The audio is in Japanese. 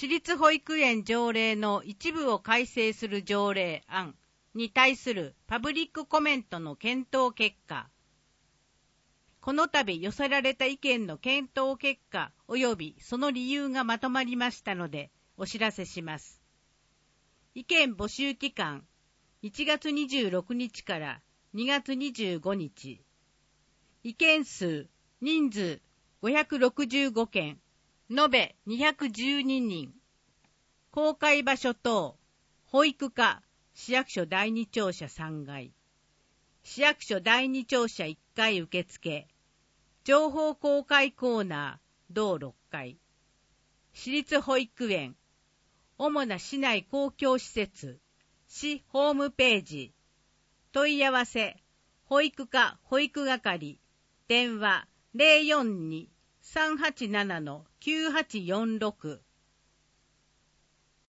私立保育園条例の一部を改正する条例案に対するパブリックコメントの検討結果、この度寄せられた意見の検討結果及びその理由がまとまりましたのでお知らせします。意見募集期間1月26日から2月25日。意見数、人数565件、延べ212人。公開場所等、保育課、市役所第2庁舎3階。市役所第2庁舎1階受付。情報公開コーナー、同6階。私立保育園、主な市内公共施設、市ホームページ。問い合わせ、保育課保育係、電話 042-387-9846